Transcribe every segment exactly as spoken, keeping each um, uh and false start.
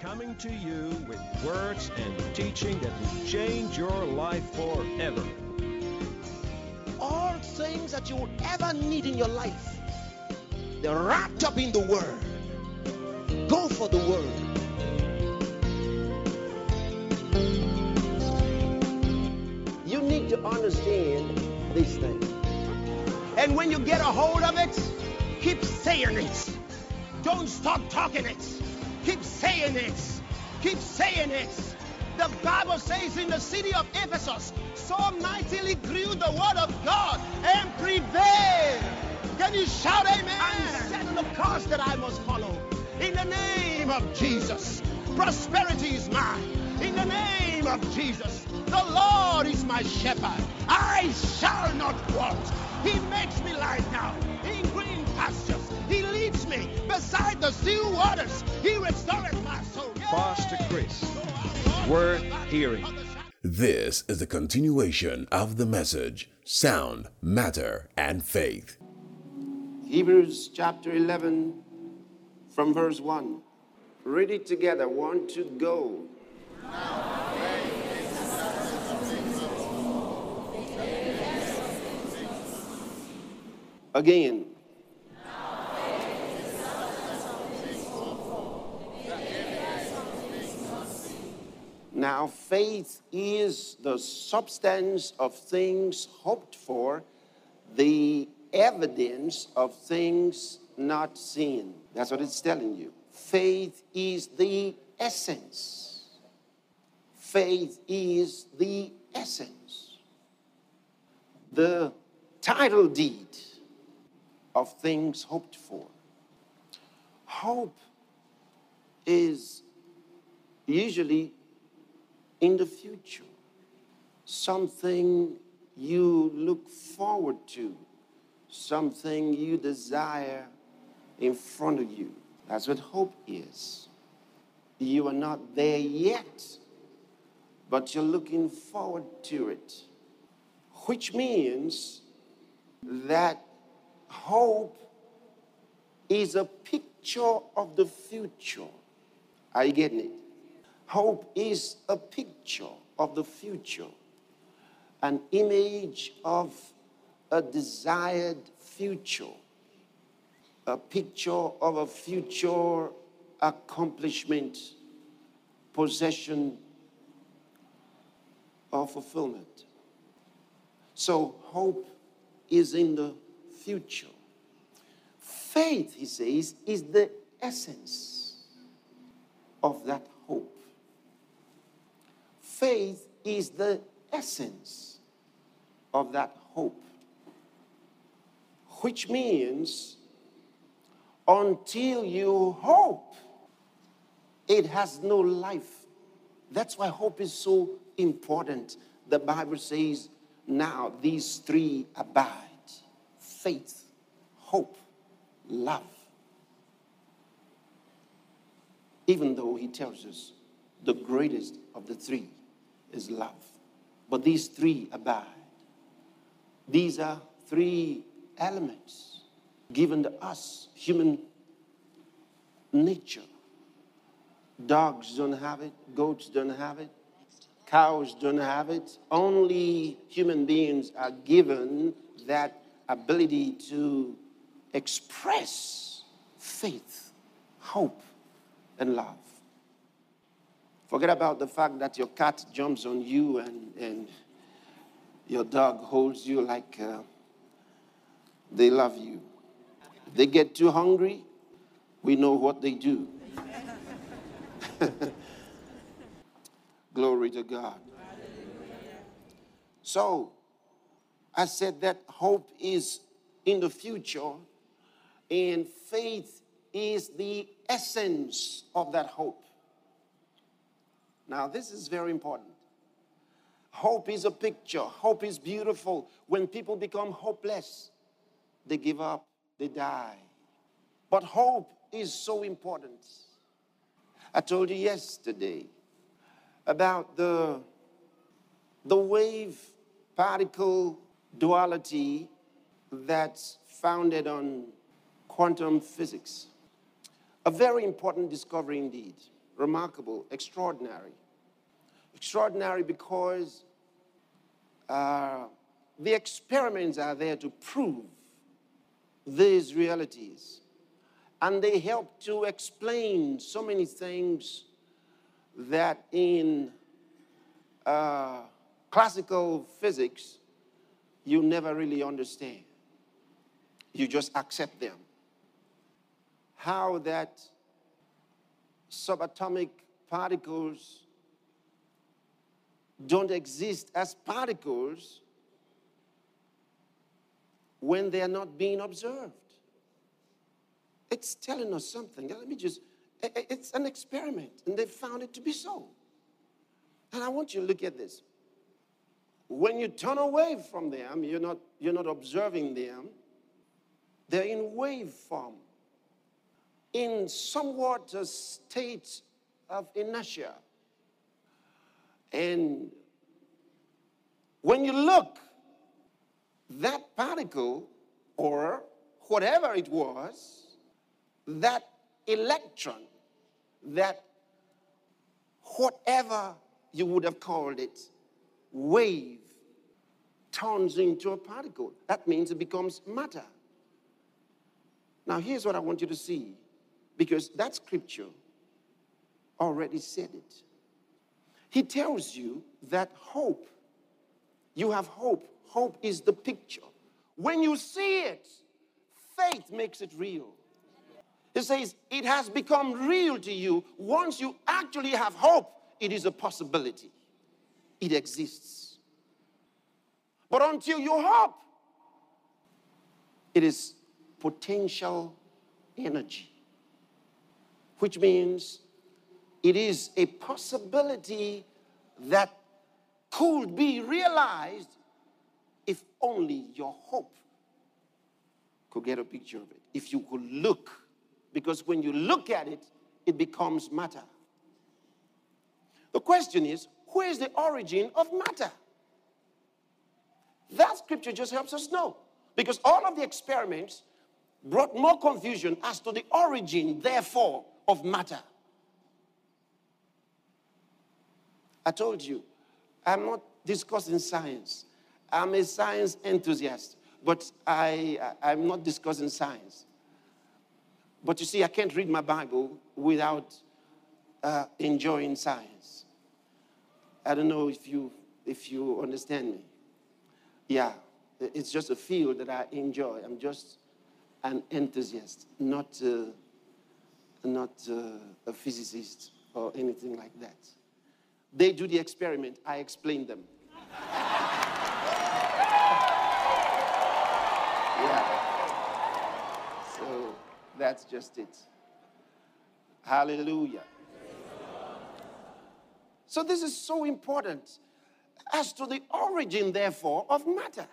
coming to you with words and teaching that will change your life forever. All things that you would ever need in your life, they're wrapped up in the Word. Go for the Word. You need to understand these things. And when you get a hold of it, keep saying it. Don't stop talking it. Keep saying it. Keep saying it. The Bible says in the city of Ephesus, so mightily grew the word of God and prevailed. Can you shout amen? I'm setting the course that I must follow. In the name of Jesus, prosperity is mine. In the name of Jesus, the Lord is my shepherd. I shall not want. He makes me lie down in green pastures. He leads me beside the still waters. He restores my soul. Pastor Chris, worth hearing. This is the continuation of the message, Sound, Matter, and Faith. Hebrews chapter eleven from verse one. Read it together. One, two, go. Again. Now, faith is the substance of things hoped for, the evidence of things not seen. That's what it's telling you. Faith is the essence. Faith is the essence. The title deed of things hoped for. Hope is usually in the future, something you look forward to, something you desire in front of you. That's what hope is. You are not there yet, but you're looking forward to it, which means that hope is a picture of the future. Are you getting it? Hope is a picture of the future, an image of a desired future, a picture of a future accomplishment, possession, or fulfillment. So hope is in the future. Faith, he says, is the essence of that hope. Faith is the essence of that hope, which means until you hope, it has no life. That's why hope is so important. The Bible says, now these three abide: faith, hope, love. Even though he tells us the greatest of the three is love. But these three abide. These are three elements given to us, human nature. Dogs don't have it. Goats don't have it. Cows don't have it. Only human beings are given that ability to express faith, hope, and love. Forget about the fact that your cat jumps on you and, and your dog holds you like uh, they love you. If they get too hungry, we know what they do. Glory to God. So, I said that hope is in the future, and faith is the essence of that hope. Now, this is very important. Hope is a picture. Hope is beautiful. When people become hopeless, they give up, they die. But hope is so important. I told you yesterday about the, the wave particle duality that's founded on quantum physics. A very important discovery indeed. remarkable, extraordinary. Extraordinary because uh, the experiments are there to prove these realities. And they help to explain so many things that in uh, classical physics you never really understand. You just accept them. How that subatomic particles don't exist as particles when they are not being observed. It's telling us something. Let me just, it's an experiment, and they found it to be so. And I want you to look at this. When you turn away from them, you're not, you're not observing them. They're in wave form, in somewhat a state of inertia. And when you look, that particle, or whatever it was, that electron, that whatever you would have called it, wave, turns into a particle. That means it becomes matter. Now, here's what I want you to see, because that scripture already said it. He tells you that hope, you have hope. Hope is the picture. When you see it, faith makes it real. It says it has become real to you. Once you actually have hope, it is a possibility. It exists. But until you hope, it is potential energy, which means it is a possibility that could be realized if only your hope could get a picture of it. If you could look, because when you look at it, it becomes matter. The question is, where is the origin of matter? That scripture just helps us know, because all of the experiments brought more confusion as to the origin, therefore, of matter. I told you, I'm not discussing science. I'm a science enthusiast, but I, I, I'm not discussing science. But you see, I can't read my Bible without uh, enjoying science. I don't know if you, if you understand me. Yeah, it's just a field that I enjoy. I'm just an enthusiast, not, uh, not uh, a physicist or anything like that. They do the experiment, I explain them. Yeah. So that's just it. Hallelujah. So this is so important as to the origin, therefore, of matter.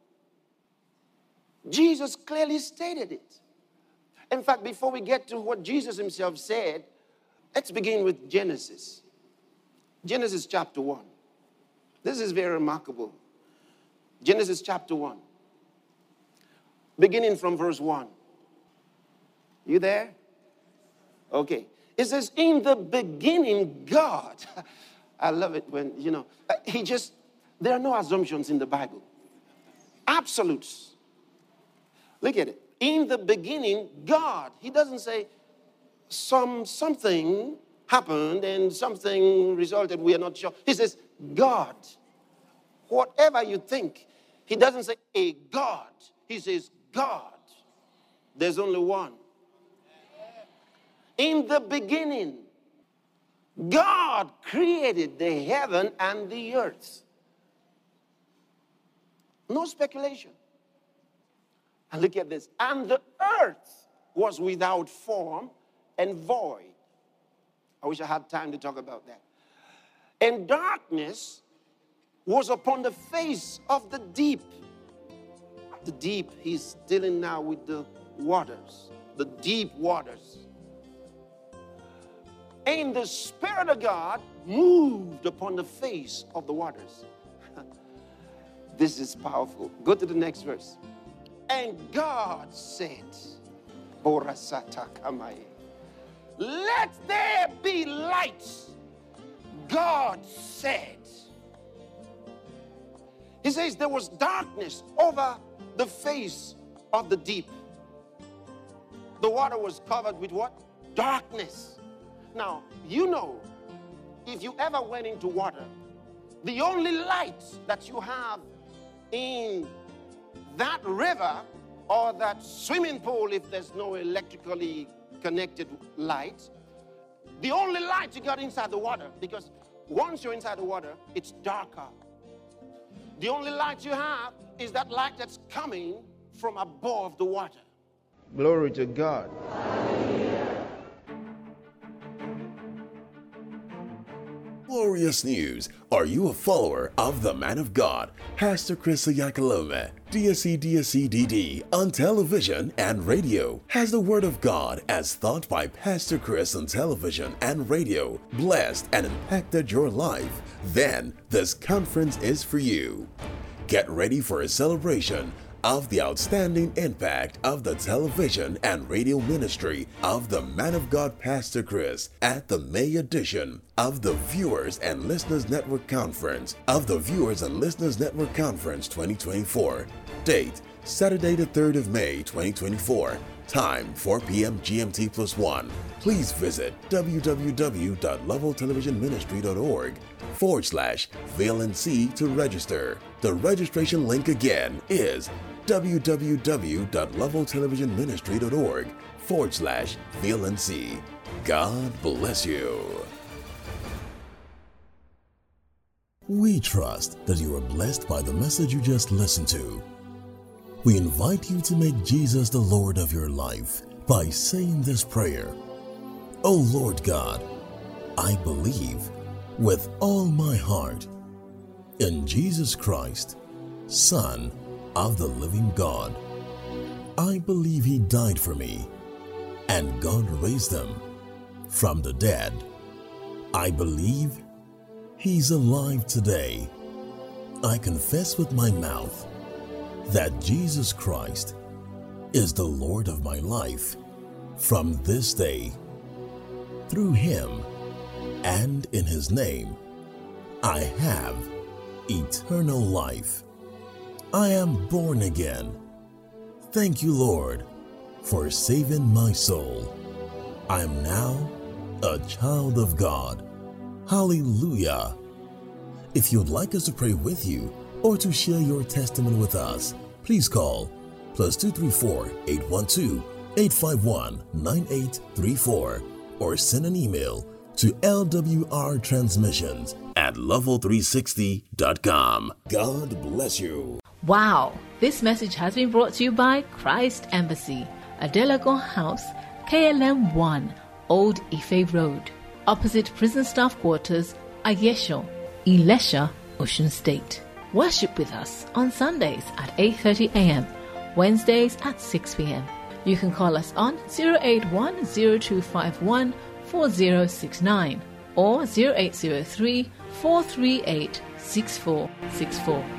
Jesus clearly stated it. In fact, before we get to what Jesus himself said, let's begin with Genesis. Genesis chapter one. This is very remarkable. Genesis chapter one. Beginning from verse one. You there? Okay. It says, in the beginning, God. I love it when, you know, he just, there are no assumptions in the Bible. Absolutes. Look at it. In the beginning, God. He doesn't say some something happened and something resulted, we are not sure. He says, God. Whatever you think. He doesn't say a God. He says, God. There's only one. In the beginning, God created the heaven and the earth. No speculation. And look at this. And the earth was without form and void. I wish I had time to talk about that. And darkness was upon the face of the deep. The deep, he's dealing now with the waters, the deep waters. And the Spirit of God moved upon the face of the waters. This is powerful. Go to the next verse. And God said, let there be light. light, God said. He says there was darkness over the face of the deep. The water was covered with what? Darkness. Now, you know, if you ever went into water, the only light that you have in that river or that swimming pool, if there's no electrically connected light, the only light you got inside the water, because once you're inside the water, it's darker. The only light you have is that light that's coming from above the water. Glory to God. Glorious news! Are you a follower of the man of God, Pastor Chris Oyakhilome, D S C D S C D D, on television and radio? Has the word of God as taught by Pastor Chris on television and radio blessed and impacted your life? Then this conference is for you. Get ready for a celebration of the outstanding impact of the television and radio ministry of the man of God Pastor Chris at the May edition of the Viewers and Listeners Network Conference of the Viewers and Listeners Network Conference twenty twenty-four. Date Saturday the third of May twenty twenty-four. Time four p.m. G M T plus one. Please visit www.leveltelevisionministry.org forward slash VLNC to register. The registration link again is www.leveltelevisionministry.org forward slash VLNC. God bless you. We trust that you are blessed by the message you just listened to. We invite you to make Jesus the Lord of your life by saying this prayer. O Lord God, I believe with all my heart in Jesus Christ, Son of the living God. I believe he died for me, and God raised him from the dead. I believe he's alive today. I confess with my mouth that Jesus Christ is the Lord of my life from this day. Through him and in his name, I have eternal life. I am born again. Thank you, Lord, for saving my soul. I am now a child of God. Hallelujah. If you'd like us to pray with you or to share your testimony with us, please call plus two three four, eight one two, eight five one, nine eight three four or send an email to L W R transmissions at level three sixty dot com. God bless you. Wow! This message has been brought to you by Christ Embassy, Adelagon House, K L M one, Old Ife Road, opposite Prison Staff Quarters, Ayesho, Ilesha, Ocean State. Worship with us on Sundays at eight thirty a.m., Wednesdays at six p.m. You can call us on zero eight one, zero two five one, four zero six nine or zero eight zero three, four three eight, six four six four.